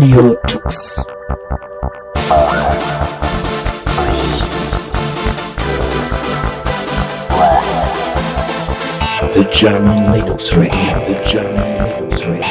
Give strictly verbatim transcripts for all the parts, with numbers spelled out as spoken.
Audio Tux. The German Linux Radio, the German Linux Radio.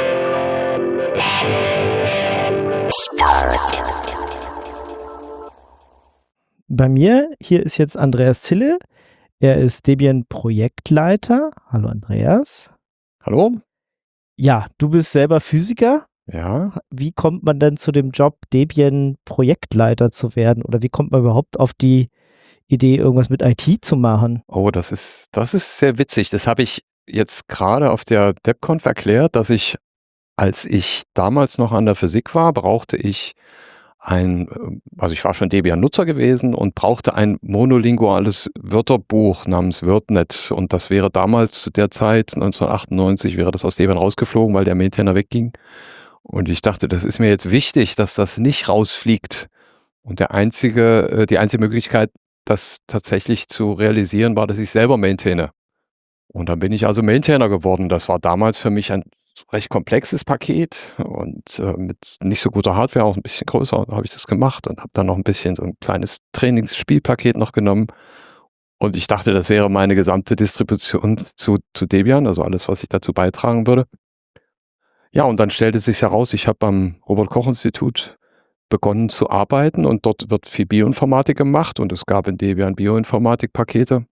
Bei mir, hier ist jetzt Andreas Zille. Er ist Debian-Projektleiter. Hallo Andreas. Hallo. Ja, du bist selber Physiker. Ja. Wie kommt man denn zu dem Job, Debian-Projektleiter zu werden? Oder wie kommt man überhaupt auf die Idee, irgendwas mit I T zu machen? Oh, das ist, das ist sehr witzig. Das habe ich jetzt gerade auf der DebConf erklärt, dass ich, als ich damals noch an der Physik war, brauchte ich ein, also ich war schon Debian-Nutzer gewesen und brauchte ein monolinguales Wörterbuch namens WordNet. Und das wäre damals zu der Zeit, neunzehnhundertachtundneunzig, wäre das aus Debian rausgeflogen, weil der Maintainer wegging. Und ich dachte, das ist mir jetzt wichtig, dass das nicht rausfliegt. Und der einzige, die einzige Möglichkeit, das tatsächlich zu realisieren, war, dass ich selber maintaine. Und dann bin ich also Maintainer geworden. Das war damals für mich ein recht komplexes Paket und äh, mit nicht so guter Hardware, auch ein bisschen größer, habe ich das gemacht und habe dann noch ein bisschen so ein kleines Trainingsspielpaket noch genommen. Und ich dachte, das wäre meine gesamte Distribution zu, zu Debian, also alles, was ich dazu beitragen würde. Ja, und dann stellte es sich heraus, ich habe am Robert-Koch-Institut begonnen zu arbeiten und dort wird viel Bioinformatik gemacht und es gab in Debian Bioinformatik-Pakete.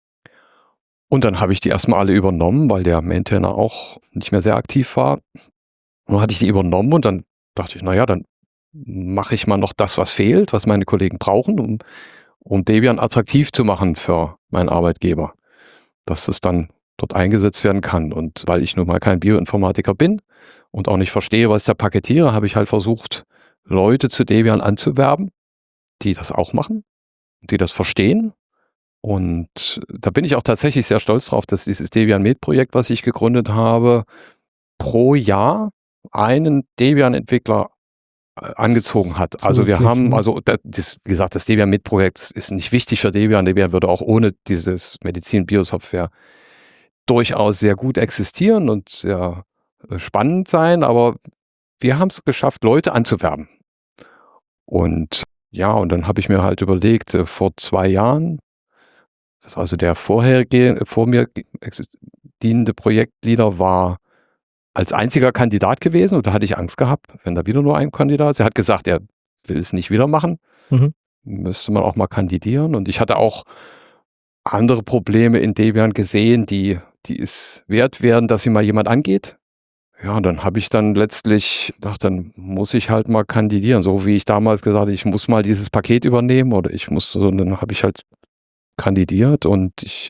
Und dann habe ich die erstmal alle übernommen, weil der Maintainer auch nicht mehr sehr aktiv war. Und dann hatte ich die übernommen und dann dachte ich, naja, dann mache ich mal noch das, was fehlt, was meine Kollegen brauchen, um, um Debian attraktiv zu machen für meinen Arbeitgeber, dass es dann dort eingesetzt werden kann. Und weil ich nun mal kein Bioinformatiker bin und auch nicht verstehe, was ich da paketiere, habe ich halt versucht, Leute zu Debian anzuwerben, die das auch machen, die das verstehen. Und da bin ich auch tatsächlich sehr stolz drauf, dass dieses Debian-Med-Projekt, was ich gegründet habe, pro Jahr einen Debian-Entwickler angezogen hat. Also wir haben, also das, wie gesagt, das Debian-Med-Projekt ist nicht wichtig für Debian. Debian würde auch ohne dieses Medizin-Bio-Software durchaus sehr gut existieren und sehr spannend sein, aber wir haben es geschafft, Leute anzuwerben. Und ja, und dann habe ich mir halt überlegt, äh, vor zwei Jahren, das ist also der vorherige, vor mir dienende Projektleader war als einziger Kandidat gewesen und da hatte ich Angst gehabt, wenn da wieder nur ein Kandidat ist. Er hat gesagt, er will es nicht wieder machen. Mhm. Müsste man auch mal kandidieren. Und ich hatte auch andere Probleme in Debian gesehen, die, die es wert wären, dass sie mal jemand angeht. Ja, und dann habe ich dann letztlich gedacht, dann muss ich halt mal kandidieren. So wie ich damals gesagt habe, ich muss mal dieses Paket übernehmen oder ich muss, so, dann habe ich halt kandidiert und ich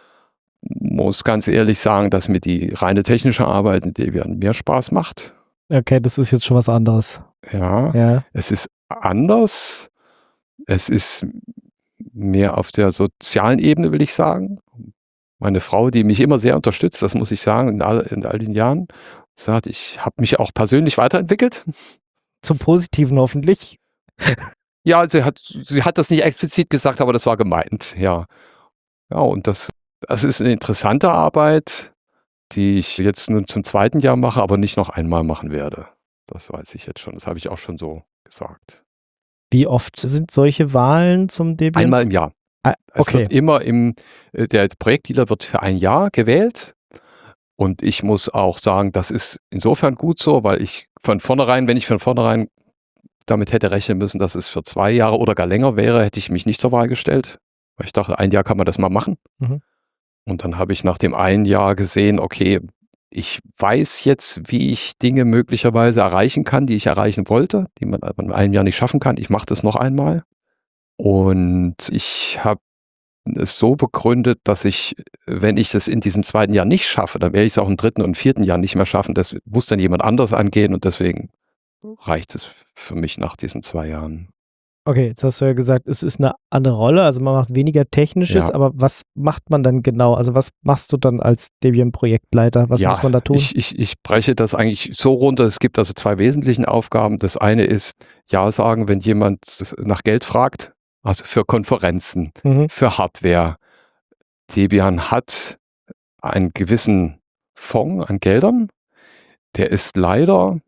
muss ganz ehrlich sagen, dass mir die reine technische Arbeit in Debian mehr Spaß macht. Okay, das ist jetzt schon was anderes. Ja, Ja. es ist anders. Es ist mehr auf der sozialen Ebene, will ich sagen. Meine Frau, die mich immer sehr unterstützt, das muss ich sagen, in all, in all den Jahren, sagt, ich habe mich auch persönlich weiterentwickelt. Zum Positiven hoffentlich. Ja, sie hat, sie hat das nicht explizit gesagt, aber das war gemeint, ja. Ja, und das, das ist eine interessante Arbeit, die ich jetzt nun zum zweiten Jahr mache, aber nicht noch einmal machen werde. Das weiß ich jetzt schon, das habe ich auch schon so gesagt. Wie oft sind solche Wahlen zum Debian? Einmal im Jahr. Ah, Es okay. wird immer im, der Projektleader wird für ein Jahr gewählt. Und ich muss auch sagen, das ist insofern gut so, weil ich von vornherein, wenn ich von vornherein damit hätte rechnen müssen, dass es für zwei Jahre oder gar länger wäre, hätte ich mich nicht zur Wahl gestellt. Weil ich dachte, ein Jahr kann man das mal machen. Mhm. Und dann habe ich nach dem einen Jahr gesehen, okay, ich weiß jetzt, wie ich Dinge möglicherweise erreichen kann, die ich erreichen wollte, die man in einem Jahr nicht schaffen kann. Ich mache das noch einmal. Und ich habe es so begründet, dass ich, wenn ich das in diesem zweiten Jahr nicht schaffe, dann werde ich es auch im dritten und vierten Jahr nicht mehr schaffen. Das muss dann jemand anders angehen und deswegen reicht es für mich nach diesen zwei Jahren. Okay, jetzt hast du ja gesagt, es ist eine andere Rolle, also man macht weniger Technisches, Ja. aber was macht man dann genau? Also was machst du dann als Debian-Projektleiter? Was ja, muss man da tun? Ich, ich, ich breche das eigentlich so runter. Es gibt also zwei wesentlichen Aufgaben. Das eine ist Ja sagen, wenn jemand nach Geld fragt, also für Konferenzen, Mhm. für Hardware. Debian hat einen gewissen Fonds an Geldern. Der ist leider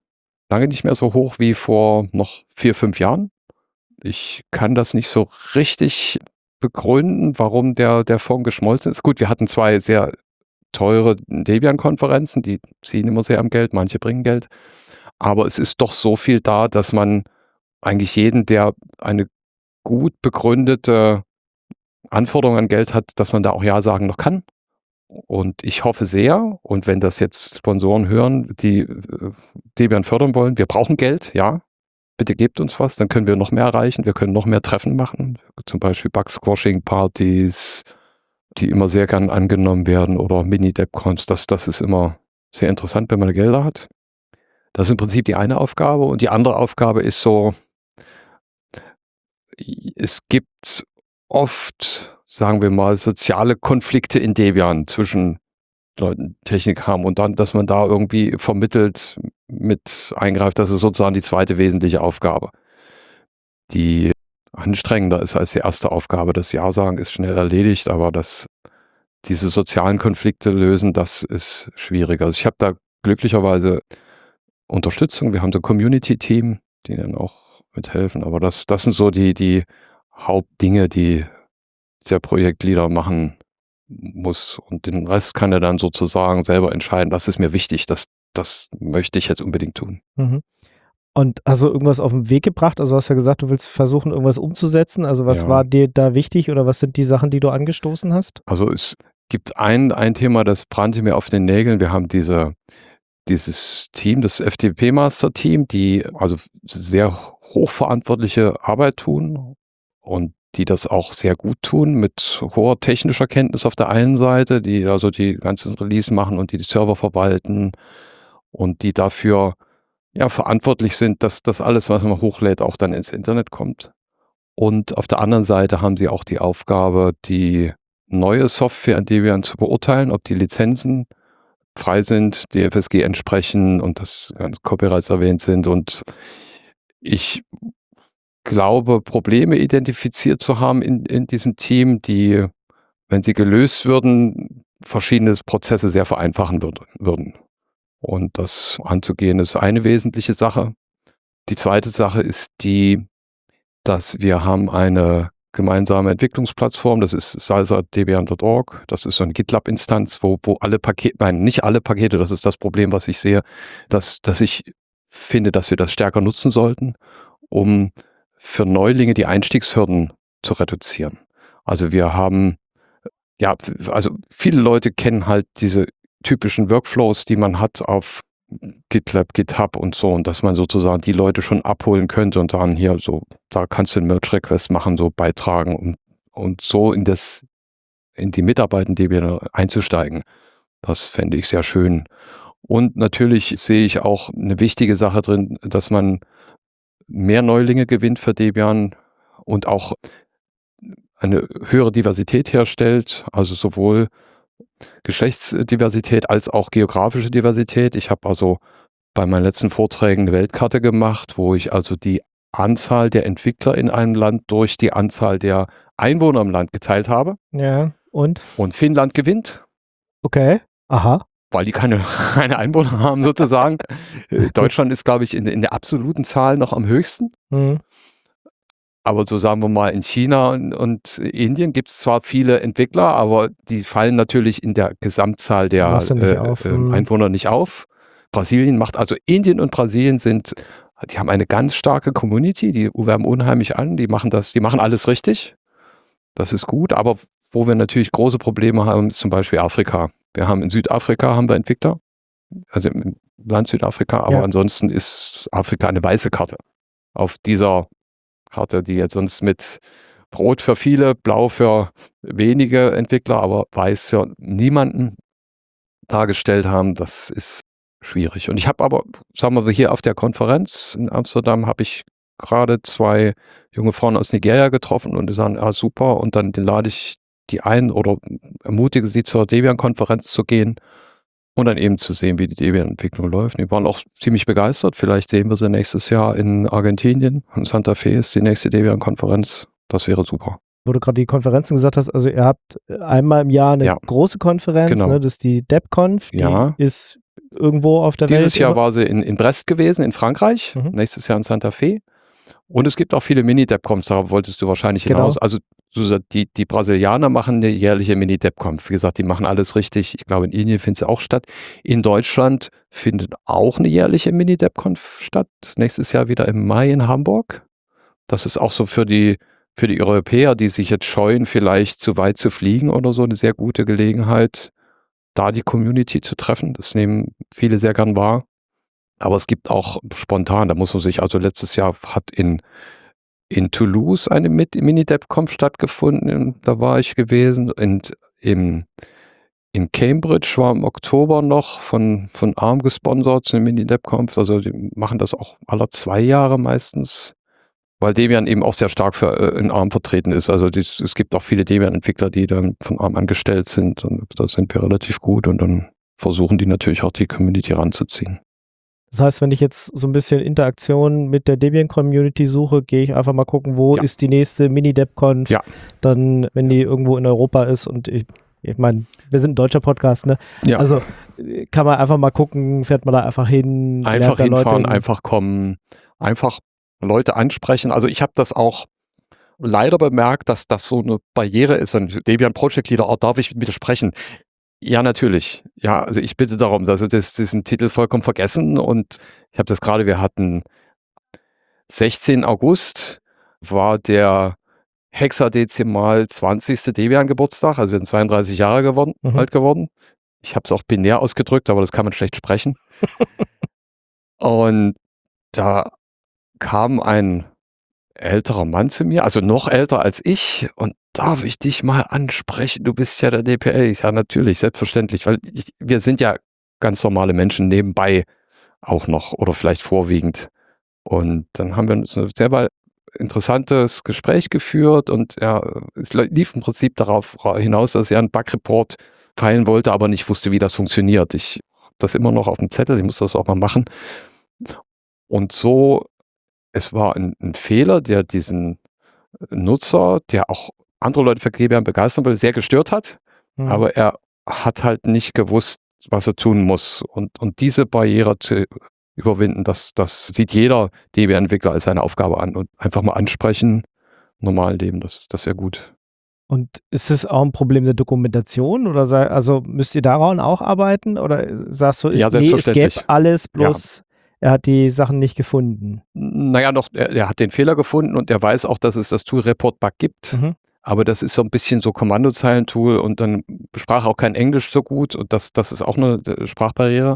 lange nicht mehr so hoch wie vor noch vier, fünf Jahren. Ich kann das nicht so richtig begründen, warum der, der Fonds geschmolzen ist. Gut, wir hatten zwei sehr teure Debian-Konferenzen, die ziehen immer sehr am Geld, manche bringen Geld. Aber es ist doch so viel da, dass man eigentlich jeden, der eine gut begründete Anforderung an Geld hat, dass man da auch Ja sagen noch kann. Und ich hoffe sehr, und wenn das jetzt Sponsoren hören, die äh, Debian fördern wollen, wir brauchen Geld, ja, bitte gebt uns was, dann können wir noch mehr erreichen, wir können noch mehr Treffen machen, zum Beispiel Bug-Squashing-Partys, die immer sehr gern angenommen werden, oder Mini-DebCons, das, das ist immer sehr interessant, wenn man Gelder hat. Das ist im Prinzip die eine Aufgabe, und die andere Aufgabe ist so, es gibt oft, sagen wir mal, soziale Konflikte in Debian zwischen Leuten, die Technik haben, und dann, dass man da irgendwie vermittelt mit eingreift, das ist sozusagen die zweite wesentliche Aufgabe. Die anstrengender ist als die erste Aufgabe. Das Ja sagen ist schnell erledigt, aber das, diese sozialen Konflikte lösen, das ist schwieriger. Also ich habe da glücklicherweise Unterstützung. Wir haben so ein Community-Team, die dann auch mithelfen, aber das, das sind so die, die Hauptdinge, die der Projektleader machen muss, und den Rest kann er dann sozusagen selber entscheiden. Das ist mir wichtig, das, das möchte ich jetzt unbedingt tun. Mhm. Und hast du irgendwas auf den Weg gebracht? Also hast du ja gesagt, du willst versuchen, irgendwas umzusetzen. Also was Ja. war dir da wichtig, oder was sind die Sachen, die du angestoßen hast? Also es gibt ein, ein Thema, das brannte mir auf den Nägeln. Wir haben diese, dieses Team, das F T P-Master-Team, die also sehr hochverantwortliche Arbeit tun und die das auch sehr gut tun, mit hoher technischer Kenntnis auf der einen Seite, die also die ganzen Release machen und die die Server verwalten und die dafür ja verantwortlich sind, dass das alles, was man hochlädt, auch dann ins Internet kommt. Und auf der anderen Seite haben sie auch die Aufgabe, die neue Software in Debian zu beurteilen, ob die Lizenzen frei sind, D F S G entsprechen und dass Copyrights erwähnt sind. Und ich glaube, Probleme identifiziert zu haben in, in diesem Team, die, wenn sie gelöst würden, verschiedene Prozesse sehr vereinfachen würd, würden. Und das anzugehen ist eine wesentliche Sache. Die zweite Sache ist die, dass wir haben eine gemeinsame Entwicklungsplattform, das ist salsa punkt debian punkt org, das ist so eine GitLab-Instanz, wo, wo alle Pakete, nein, nicht alle Pakete, das ist das Problem, was ich sehe, dass, dass ich finde, dass wir das stärker nutzen sollten, um für Neulinge die Einstiegshürden zu reduzieren. Also wir haben, ja, also viele Leute kennen halt diese typischen Workflows, die man hat auf GitLab, GitHub und so, und dass man sozusagen die Leute schon abholen könnte und dann hier so, da kannst du einen Merge-Request machen, so beitragen und, und so in das, in die Mitarbeit in Debian einzusteigen. Das fände ich sehr schön. Und natürlich sehe ich auch eine wichtige Sache drin, dass man mehr Neulinge gewinnt für Debian und auch eine höhere Diversität herstellt, also sowohl Geschlechtsdiversität als auch geografische Diversität. Ich habe also bei meinen letzten Vorträgen eine Weltkarte gemacht, wo ich also die Anzahl der Entwickler in einem Land durch die Anzahl der Einwohner im Land geteilt habe. Ja, und? Und Finnland gewinnt. Okay, aha. Weil die keine, keine Einwohner haben sozusagen. Deutschland ist, glaube ich, in, in der absoluten Zahl noch am höchsten. Mhm. Aber so sagen wir mal, in China und, und Indien gibt es zwar viele Entwickler, aber die fallen natürlich in der Gesamtzahl der Masse nicht äh, auf. äh, Mhm. Einwohner nicht auf. Brasilien macht, also Indien und Brasilien sind, die haben eine ganz starke Community, die werben unheimlich an, die machen das, die machen alles richtig. Das ist gut, aber wo wir natürlich große Probleme haben, ist zum Beispiel Afrika. Wir haben in Südafrika haben wir Entwickler, also im Land Südafrika, aber Ja. ansonsten ist Afrika eine weiße Karte. Auf dieser Karte, die jetzt sonst mit Rot für viele, Blau für wenige Entwickler, aber Weiß für niemanden dargestellt haben, das ist schwierig. Und ich habe aber, sagen wir mal, hier auf der Konferenz in Amsterdam habe ich gerade zwei junge Frauen aus Nigeria getroffen und die sagen, ah super, und dann lade ich die ein oder ermutige sie zur Debian-Konferenz zu gehen und dann eben zu sehen, wie die Debian-Entwicklung läuft. Die waren auch ziemlich begeistert. Vielleicht sehen wir sie nächstes Jahr in Argentinien. In Santa Fe ist die nächste Debian-Konferenz. Das wäre super. Wo du gerade die Konferenzen gesagt hast, also ihr habt einmal im Jahr eine Ja. große Konferenz, Genau. ne, das ist die DebConf, die Ja. ist irgendwo auf der Welt? Dieses Jahr immer? war sie in, in Brest gewesen, in Frankreich, Mhm. nächstes Jahr in Santa Fe. Und es gibt auch viele Mini-DevConfs, darauf wolltest du wahrscheinlich Genau. hinaus. Also so, die, die Brasilianer machen eine jährliche Mini-DevConf. Wie gesagt, die machen alles richtig. Ich glaube, in Indien findet sie auch statt. In Deutschland findet auch eine jährliche Mini-DevConf statt. Nächstes Jahr wieder im Mai in Hamburg. Das ist auch so für die, für die Europäer, die sich jetzt scheuen, vielleicht zu weit zu fliegen oder so, eine sehr gute Gelegenheit, da die Community zu treffen. Das nehmen viele sehr gern wahr. Aber es gibt auch spontan, da muss man sich, also letztes Jahr hat in, in Toulouse eine Mini-DevConf stattgefunden, da war ich gewesen. Und im, in Cambridge war im Oktober noch von, von A R M gesponsert, eine Mini-DevConf. Also die machen das auch alle zwei Jahre meistens, weil Debian eben auch sehr stark für, äh, in A R M vertreten ist. Also dies, es gibt auch viele Debian-Entwickler, die dann von A R M angestellt sind, und da sind wir relativ gut, und dann versuchen die natürlich auch die Community ranzuziehen. Das heißt, wenn ich jetzt so ein bisschen Interaktion mit der Debian-Community suche, gehe ich einfach mal gucken, wo Ja. ist die nächste Mini-Deb-Conf, Ja. dann, wenn die irgendwo in Europa ist, und ich, ich meine, wir sind ein deutscher Podcast, ne? Ja. Also äh, kann man einfach mal gucken, fährt man da einfach hin, Einfach lernt da Leute hinfahren, kennen. einfach kommen, einfach Leute ansprechen. Also ich habe das auch leider bemerkt, dass das so eine Barriere ist. Und Debian Project Leader, oh, darf ich mit dir sprechen? Ja, natürlich. Ja, also ich bitte darum. Also das, diesen Titel vollkommen vergessen. Und ich habe das gerade, wir hatten sechzehnten August war der hexadezimal zwanzigste Debian Geburtstag. Also wir sind zweiunddreißig Jahre geworden, Mhm. alt geworden. Ich habe es auch binär ausgedrückt, aber das kann man schlecht sprechen. Und da kam ein älterer Mann zu mir, also noch älter als ich, und darf ich dich mal ansprechen? Du bist ja der D P L. Ich sage, natürlich, selbstverständlich, weil ich, wir sind ja ganz normale Menschen nebenbei auch noch oder vielleicht vorwiegend. Und dann haben wir ein sehr interessantes Gespräch geführt, und ja, es lief im Prinzip darauf hinaus, dass er einen Bug-Report feilen wollte, aber nicht wusste, wie das funktioniert. Ich habe das immer noch auf dem Zettel, ich muss das auch mal machen. Und so, es war ein, ein Fehler, der diesen Nutzer, der auch andere Leute für Debian begeistern will, sehr gestört hat, Mhm. aber er hat halt nicht gewusst, was er tun muss. Und, und diese Barriere zu überwinden, das, das sieht jeder Debian-Entwickler als seine Aufgabe an, und einfach mal ansprechen, normal leben, das, das wäre gut. Und ist es auch ein Problem der Dokumentation, oder sei, also müsst ihr daran auch arbeiten, oder sagst du, ist, Ja, nee, es selbstverständlich. gäbe alles, bloß er hat die Sachen nicht gefunden? Naja, noch, er, er hat den Fehler gefunden, und er weiß auch, dass es das Tool Report Bug gibt. Mhm. Aber das ist so ein bisschen so Kommandozeilentool, und dann sprach auch kein Englisch so gut, und das, das ist auch eine Sprachbarriere.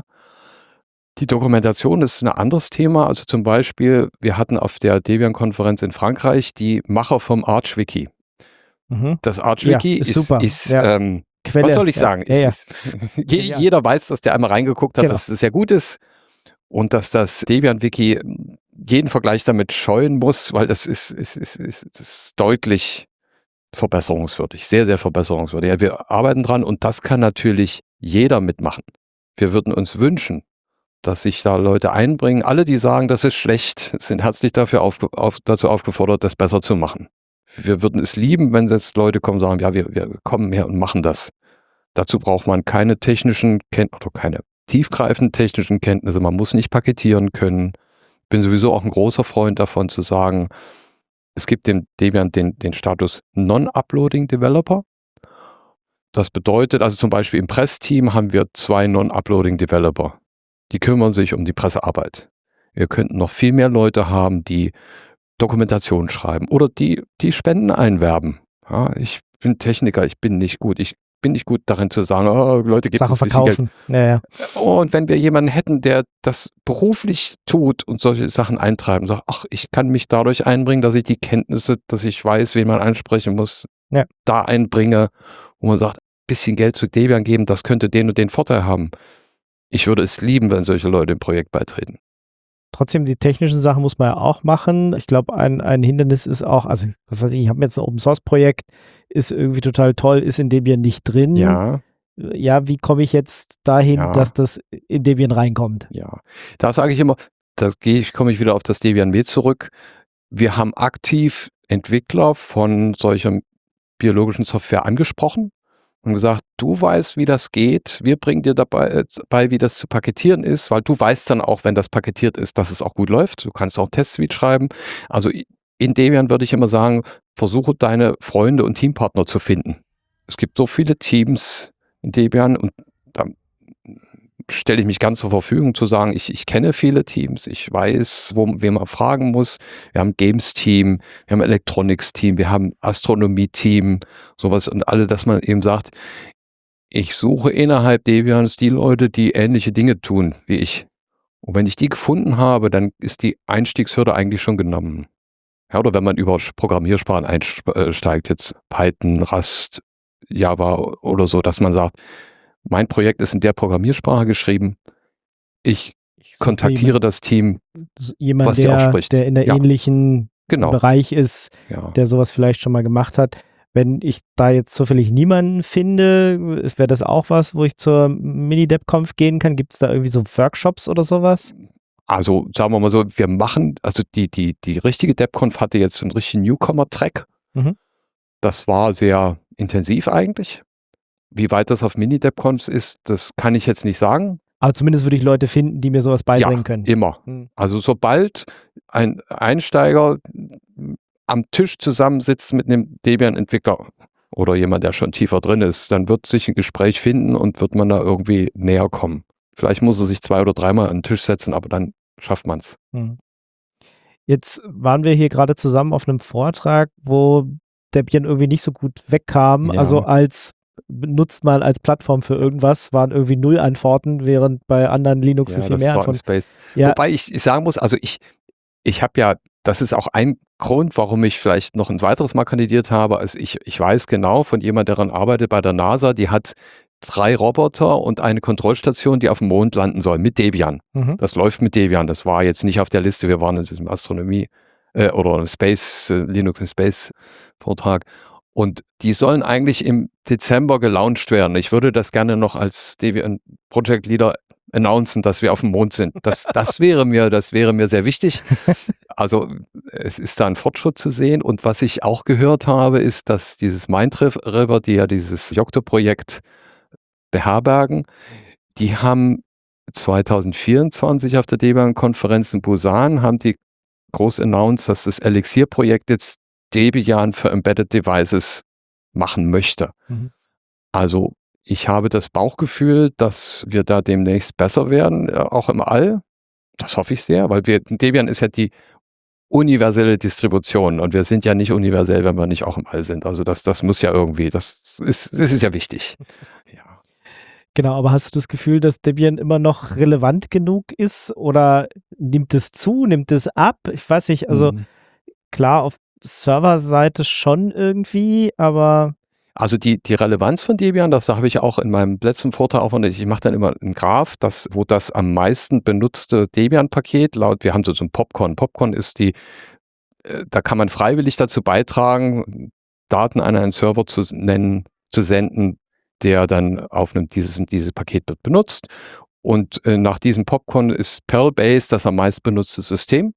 Die Dokumentation ist ein anderes Thema. Also zum Beispiel, wir hatten auf der Debian-Konferenz in Frankreich die Macher vom ArchWiki. Mhm. Das ArchWiki Ja, ist ist, super. ist Ja. ähm, Quelle. was soll ich Ja, sagen? ja, ja. Es ist, je, Genial. jeder weiß, dass der einmal reingeguckt hat, Genau. dass es sehr gut ist, und dass das Debian-Wiki jeden Vergleich damit scheuen muss, weil das ist, ist, ist, ist, ist deutlich verbesserungswürdig, sehr, sehr verbesserungswürdig. Ja, wir arbeiten dran, und das kann natürlich jeder mitmachen. Wir würden uns wünschen, dass sich da Leute einbringen. Alle, die sagen, das ist schlecht, sind herzlich dafür auf, auf, dazu aufgefordert, das besser zu machen. Wir würden es lieben, wenn jetzt Leute kommen und sagen, ja, wir, wir kommen her und machen das. Dazu braucht man keine technischen Kenntnisse, oder keine tiefgreifenden technischen Kenntnisse. Man muss nicht paketieren können. Bin sowieso auch ein großer Freund davon zu sagen, es gibt dem Debian den, den Status Non-Uploading Developer. Das bedeutet, also zum Beispiel im Pressteam haben wir zwei Non-Uploading Developer. Die kümmern sich um die Pressearbeit. Wir könnten noch viel mehr Leute haben, die Dokumentation schreiben oder die, die Spenden einwerben. Ja, ich bin Techniker, ich bin nicht gut. Ich bin nicht gut darin zu sagen, oh, Leute, gebt Sachen uns ein bisschen Geld. verkaufen. Ja, ja. Und wenn wir jemanden hätten, der das beruflich tut und solche Sachen eintreiben, sagt, ach, ich kann mich dadurch einbringen, dass ich die Kenntnisse, dass ich weiß, wen man ansprechen muss, Ja. da einbringe, wo man sagt, ein bisschen Geld zu Debian geben, das könnte den und den Vorteil haben. Ich würde es lieben, wenn solche Leute im Projekt beitreten. Trotzdem, die technischen Sachen muss man ja auch machen. Ich glaube, ein, ein Hindernis ist auch, also was weiß ich, ich habe jetzt ein Open-Source-Projekt, ist irgendwie total toll, ist in Debian nicht drin. Ja, Ja, wie komme ich jetzt dahin, Ja. dass das in Debian reinkommt? ja. Da sage ich immer, da gehe ich, komme ich wieder auf das Debian M zurück. Wir haben aktiv Entwickler von solcher biologischen Software angesprochen und gesagt, du weißt, wie das geht, wir bringen dir dabei äh, bei, wie das zu paketieren ist, weil du weißt dann auch, wenn das paketiert ist, dass es auch gut läuft. Du kannst auch Test-Suite schreiben. Also in Debian würde ich immer sagen, versuche deine Freunde und Teampartner zu finden. Es gibt so viele Teams in Debian und da stelle ich mich ganz zur Verfügung zu sagen, ich, ich kenne viele Teams, ich weiß, wo, wen man fragen muss. Wir haben Games-Team, wir haben Electronics-Team, wir haben Astronomie-Team, sowas und alle, dass man eben sagt, ich suche innerhalb Debians die Leute, die ähnliche Dinge tun wie ich. Und wenn ich die gefunden habe, dann ist die Einstiegshürde eigentlich schon genommen. Ja, oder wenn man über Programmiersprachen einsteigt, jetzt Python, Rust, Java oder so, dass man sagt, mein Projekt ist in der Programmiersprache geschrieben. Ich, ich kontaktiere jemand, das Team, jemand, was der, sie auch spricht. Der in der ja. ähnlichen genau. Bereich ist, ja. der sowas vielleicht schon mal gemacht hat. Wenn ich da jetzt zufällig niemanden finde, wäre das auch was, wo ich zur Mini-DebConf gehen kann? Gibt es da irgendwie so Workshops oder sowas? Also sagen wir mal so, wir machen, also die, die, die richtige DebConf hatte jetzt so einen richtigen Newcomer-Track. Mhm. Das war sehr intensiv eigentlich. Wie weit das auf Mini-DebConfs ist, das kann ich jetzt nicht sagen. Aber zumindest würde ich Leute finden, die mir sowas beibringen ja, können. immer. Hm. Also sobald ein Einsteiger am Tisch zusammensitzt mit einem Debian-Entwickler oder jemand, der schon tiefer drin ist, dann wird sich ein Gespräch finden und wird man da irgendwie näher kommen. Vielleicht muss er sich zwei oder dreimal an den Tisch setzen, aber dann schafft man es. Hm. Jetzt waren wir hier gerade zusammen auf einem Vortrag, wo Debian irgendwie nicht so gut wegkam. Ja. Also als benutzt mal als Plattform für irgendwas, waren irgendwie null Antworten, während bei anderen Linux ja, viel mehr Antworten. Space. Ja. Wobei ich, ich sagen muss, also ich, ich habe ja, das ist auch ein Grund, warum ich vielleicht noch ein weiteres Mal kandidiert habe. Also ich, ich weiß genau von jemand, der daran arbeitet bei der NASA, die hat drei Roboter und eine Kontrollstation, die auf dem Mond landen soll, mit Debian. Mhm. Das läuft mit Debian. Das war jetzt nicht auf der Liste, wir waren in diesem Astronomie äh, oder im Space, äh, Linux im Space Vortrag. Und die sollen eigentlich im Dezember gelauncht werden. Ich würde das gerne noch als Debian Project Leader announcen, dass wir auf dem Mond sind. Das, das wäre mir, das wäre mir sehr wichtig. Also es ist da ein Fortschritt zu sehen. Und was ich auch gehört habe, ist, dass dieses Mindriver, die ja dieses Yocto-Projekt beherbergen, die haben zwanzig vierundzwanzig auf der Debian-Konferenz in Busan, haben die groß announced, dass das Elixir-Projekt jetzt Debian für Embedded Devices machen möchte. Mhm. Also ich habe das Bauchgefühl, dass wir da demnächst besser werden, auch im All. Das hoffe ich sehr, weil wir, Debian ist ja die universelle Distribution und wir sind ja nicht universell, wenn wir nicht auch im All sind. Also das, das muss ja irgendwie, das ist, das ist ja wichtig. Ja. Genau, aber hast du das Gefühl, dass Debian immer noch relevant genug ist oder nimmt es zu, nimmt es ab? Ich weiß nicht, also mhm. klar, auf Serverseite schon irgendwie, aber also die, die Relevanz von Debian, das habe ich auch in meinem letzten Vortrag auch, ich mache dann immer einen Graph, das, wo das am meisten benutzte Debian-Paket laut, wir haben so, so ein Popcorn. Popcorn ist die, da kann man freiwillig dazu beitragen, Daten an einen Server zu nennen, zu senden, der dann aufnimmt, dieses und dieses Paket wird benutzt. Und äh, nach diesem Popcorn ist Perl-Base das am meist benutzte System.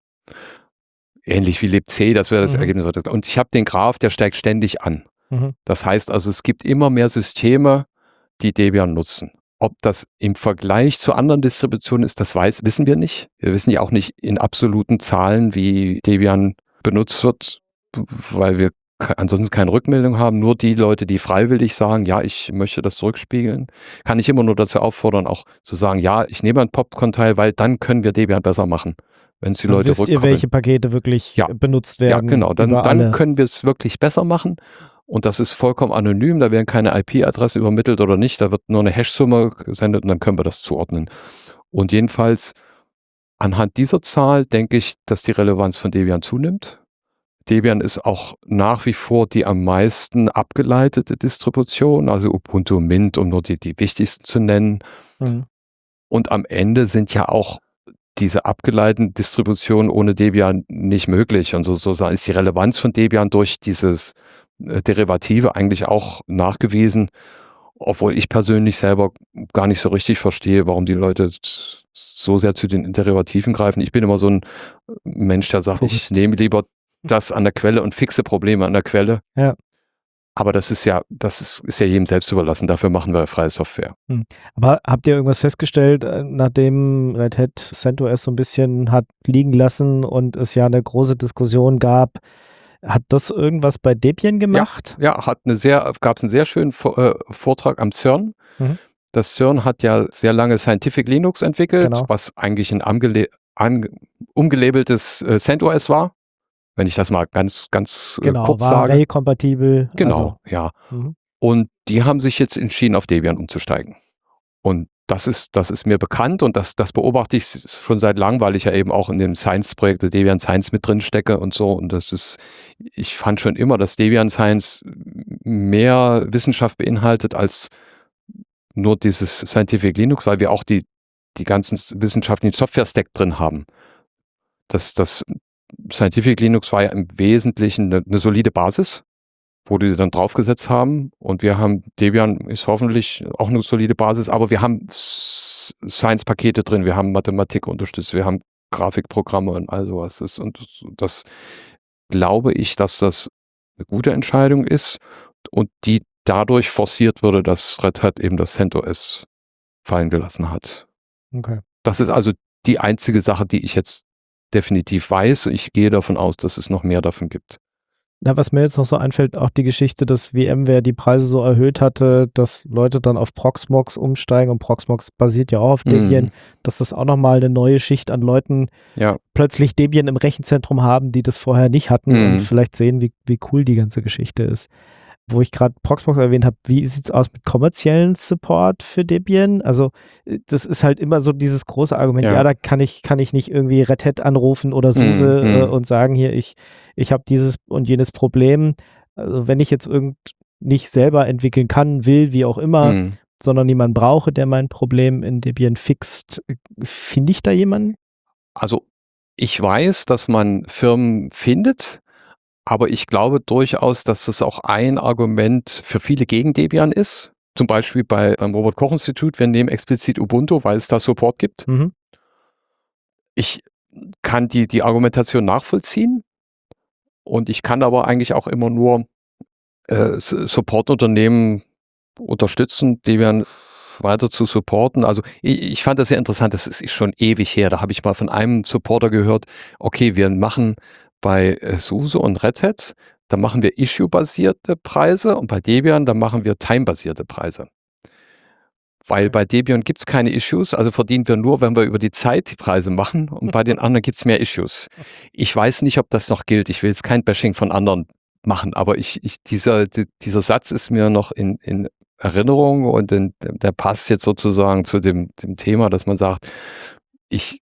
Ähnlich wie libc, das wäre das mhm. Ergebnis. Und ich habe den Graph, der steigt ständig an. Mhm. Das heißt also, es gibt immer mehr Systeme, die Debian nutzen. Ob das im Vergleich zu anderen Distributionen ist, das weiß, wissen wir nicht. Wir wissen ja auch nicht in absoluten Zahlen, wie Debian benutzt wird, weil wir ansonsten keine Rückmeldung haben. Nur die Leute, die freiwillig sagen, ja, ich möchte das zurückspiegeln, kann ich immer nur dazu auffordern, auch zu sagen, ja, ich nehme einen Popcorn-Teil, weil dann können wir Debian besser machen. Wenn es die Leute wisst ihr, welche Pakete wirklich ja. benutzt werden? Ja, genau. Dann, dann können wir es wirklich besser machen. Und das ist vollkommen anonym. Da werden keine I P-Adressen übermittelt oder nicht. Da wird nur eine Hash-Summe gesendet und dann können wir das zuordnen. Und jedenfalls anhand dieser Zahl denke ich, dass die Relevanz von Debian zunimmt. Debian ist auch nach wie vor die am meisten abgeleitete Distribution, also Ubuntu, Mint, um nur die, die wichtigsten zu nennen. Mhm. Und am Ende sind ja auch diese abgeleiteten Distributionen ohne Debian nicht möglich. Und so, so ist die Relevanz von Debian durch dieses äh, Derivative eigentlich auch nachgewiesen, obwohl ich persönlich selber gar nicht so richtig verstehe, warum die Leute so sehr zu den Derivativen greifen. Ich bin immer so ein Mensch, der sagt, Pust. ich nehme lieber das an der Quelle und fixe Probleme an der Quelle. Ja. Aber das ist ja, das ist, ist ja jedem selbst überlassen. Dafür machen wir freie Software. Hm. Aber habt ihr irgendwas festgestellt, nachdem Red Hat CentOS so ein bisschen hat liegen lassen und es ja eine große Diskussion gab, hat das irgendwas bei Debian gemacht? Ja, ja hat eine sehr, gab es einen sehr schönen äh, Vortrag am CERN. Mhm. Das CERN hat ja sehr lange Scientific Linux entwickelt, genau. was eigentlich ein an, umgelabeltes äh, CentOS war. Wenn ich das mal ganz, ganz genau, äh, kurz war sage. Array-kompatibel. Genau, also. ja. Mhm. Und die haben sich jetzt entschieden, auf Debian umzusteigen. Und das ist, das ist mir bekannt und das, das beobachte ich schon seit langem, weil ich ja eben auch in dem Science-Projekt der Debian Science mit drin stecke und so. Und das ist, ich fand schon immer, dass Debian Science mehr Wissenschaft beinhaltet als nur dieses Scientific Linux, weil wir auch die, die ganzen wissenschaftlichen Software-Stack drin haben. Das, das Scientific Linux war ja im Wesentlichen eine, eine solide Basis, wo die dann draufgesetzt haben. Und wir haben, Debian ist hoffentlich auch eine solide Basis, aber wir haben Science-Pakete drin, wir haben Mathematik unterstützt, wir haben Grafikprogramme und all sowas. Das, und das glaube ich, dass das eine gute Entscheidung ist und die dadurch forciert wurde, dass Red Hat eben das CentOS fallen gelassen hat. Okay. Das ist also die einzige Sache, die ich jetzt definitiv weiß. Ich gehe davon aus, dass es noch mehr davon gibt. Na, was mir jetzt noch so einfällt, auch die Geschichte, dass VMware die Preise so erhöht hatte, dass Leute dann auf Proxmox umsteigen und Proxmox basiert ja auch auf Debian, mm. dass das auch nochmal eine neue Schicht an Leuten ja. plötzlich Debian im Rechenzentrum haben, die das vorher nicht hatten mm. und vielleicht sehen, wie, wie cool die ganze Geschichte ist. Wo ich gerade Proxmox erwähnt habe, wie sieht es aus mit kommerziellen Support für Debian? Also das ist halt immer so dieses große Argument, ja, ja da kann ich, kann ich nicht irgendwie Red Hat anrufen oder SUSE mm, äh, mm. und sagen, hier, ich, ich habe dieses und jenes Problem. Also wenn ich jetzt irgend nicht selber entwickeln kann, will, wie auch immer, mm. sondern jemanden brauche, der mein Problem in Debian fixt, finde ich da jemanden? Also ich weiß, dass man Firmen findet, aber ich glaube durchaus, dass das auch ein Argument für viele gegen Debian ist. Zum Beispiel bei, beim Robert-Koch-Institut, wir nehmen explizit Ubuntu, weil es da Support gibt. Mhm. Ich kann die, die Argumentation nachvollziehen und ich kann aber eigentlich auch immer nur äh, Supportunternehmen unterstützen, Debian weiter zu supporten. Also ich, ich fand das sehr interessant, das ist schon ewig her. Da habe ich mal von einem Supporter gehört, okay, wir machen bei SUSE und Red Hat, da machen wir Issue-basierte Preise und bei Debian, da machen wir Time-basierte Preise. Weil bei Debian gibt es keine Issues, also verdienen wir nur, wenn wir über die Zeit die Preise machen und bei den anderen gibt es mehr Issues. Ich weiß nicht, ob das noch gilt. Ich will jetzt kein Bashing von anderen machen, aber ich, ich, dieser, die, dieser Satz ist mir noch in, in Erinnerung und in, der passt jetzt sozusagen zu dem, dem Thema, dass man sagt, ich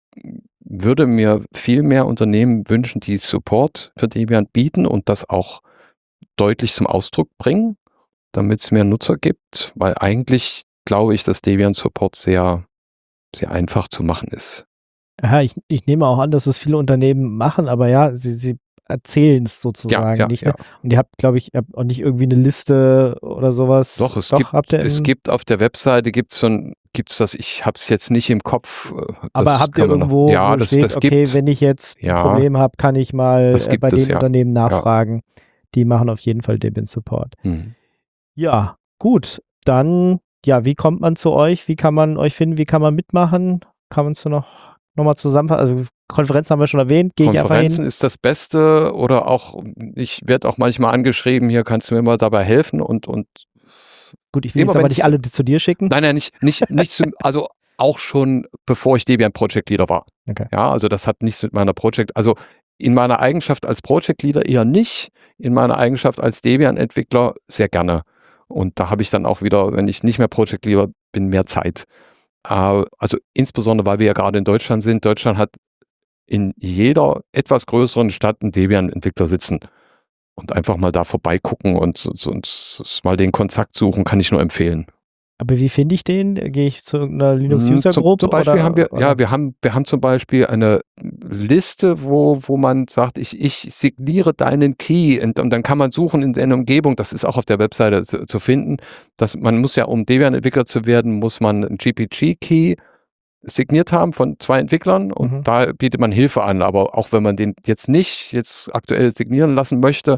würde mir viel mehr Unternehmen wünschen, die Support für Debian bieten und das auch deutlich zum Ausdruck bringen, damit es mehr Nutzer gibt, weil eigentlich glaube ich, dass Debian Support sehr, sehr einfach zu machen ist. Ja, ich, ich nehme auch an, dass es viele Unternehmen machen, aber ja, sie, sie erzählen es sozusagen ja, ja, nicht. Ja. Ne? Und ihr habt, glaube ich, ihr habt auch nicht irgendwie eine Liste oder sowas. Doch, es, Doch, gibt, habt ihr es gibt auf der Webseite gibt's so ein, gibt's das, ich habe es jetzt nicht im Kopf. Das aber habt ihr irgendwo, noch, ja, wo das, steht, das okay, gibt, wenn ich jetzt ja, ein Problem habe, kann ich mal äh, bei es, den ja. Unternehmen nachfragen. Ja. Die machen auf jeden Fall Debian Support. Hm. Ja, gut. Dann, ja, wie kommt man zu euch? Wie kann man euch finden? Wie kann man mitmachen? Kann man es noch, noch mal zusammenfassen? Also Konferenzen haben wir schon erwähnt. Gehe ich einfach hin? Konferenzen ist das Beste oder auch, ich werde auch manchmal angeschrieben, hier kannst du mir mal dabei helfen und, und gut, ich will jetzt aber nicht alle zu dir schicken. Nein, nein, nicht, nicht, nicht zum, also auch schon bevor ich Debian Project Leader war. Okay. Ja, also das hat nichts mit meiner Project, also in meiner Eigenschaft als Project Leader eher nicht, in meiner Eigenschaft als Debian-Entwickler sehr gerne. Und da habe ich dann auch wieder, wenn ich nicht mehr Project Leader bin, mehr Zeit. Also insbesondere, weil wir ja gerade in Deutschland sind. Deutschland hat in jeder etwas größeren Stadt einen Debian-Entwickler sitzen. Und einfach mal da vorbeigucken und, und, und mal den Kontakt suchen, kann ich nur empfehlen. Aber wie finde ich den? Gehe ich zu einer Linux-User-Gruppe? Zum, zum Beispiel oder, haben wir, oder? ja, wir haben, wir haben zum Beispiel eine Liste, wo, wo man sagt, ich, ich signiere deinen Key und, und dann kann man suchen in der Umgebung, das ist auch auf der Webseite zu, zu finden, dass man muss ja, um Debian-Entwickler zu werden, muss man einen G P G-Key signiert haben von zwei Entwicklern und mhm. da bietet man Hilfe an, aber auch wenn man den jetzt nicht jetzt aktuell signieren lassen möchte,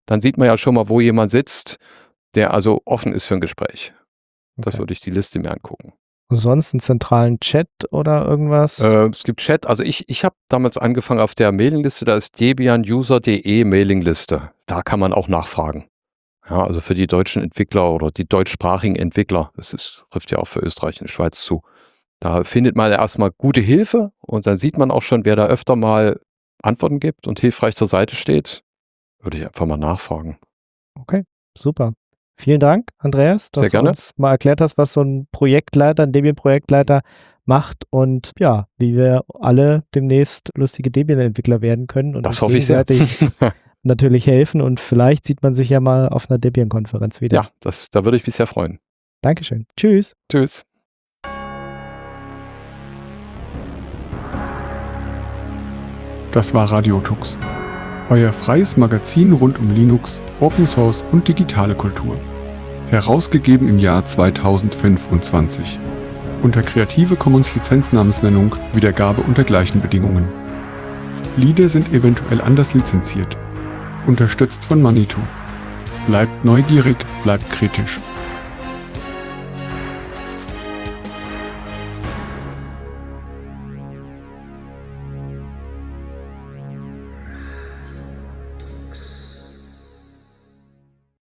dann sieht man ja schon mal, wo jemand sitzt, der also offen ist für ein Gespräch. Das Okay. würde ich die Liste mir angucken. Sonst einen zentralen Chat oder irgendwas? Äh, es gibt Chat, also ich, ich habe damals angefangen auf der Mailingliste, da ist debianuser punkt de Mailingliste. Da kann man auch nachfragen. Ja, also für die deutschen Entwickler oder die deutschsprachigen Entwickler, das ist, trifft ja auch für Österreich und die Schweiz zu. Da findet man erstmal gute Hilfe und dann sieht man auch schon, wer da öfter mal Antworten gibt und hilfreich zur Seite steht. Würde ich einfach mal nachfragen. Okay, super. Vielen Dank, Andreas, dass Sehr du gerne. uns mal erklärt hast, was so ein Projektleiter, ein Debian-Projektleiter macht und ja, wie wir alle demnächst lustige Debian-Entwickler werden können und Das uns hoffe ich sehr. gegenseitig natürlich helfen und vielleicht sieht man sich ja mal auf einer Debian-Konferenz wieder. Ja, das, da würde ich mich sehr freuen. Dankeschön. Tschüss. Tschüss. Das war Radiotux, euer freies Magazin rund um Linux, Open Source und digitale Kultur. Herausgegeben im Jahr zweitausendfünfundzwanzig. Unter Creative Commons Lizenznamensnennung, Wiedergabe unter gleichen Bedingungen. Lieder sind eventuell anders lizenziert. Unterstützt von Manitou. Bleibt neugierig, bleibt kritisch.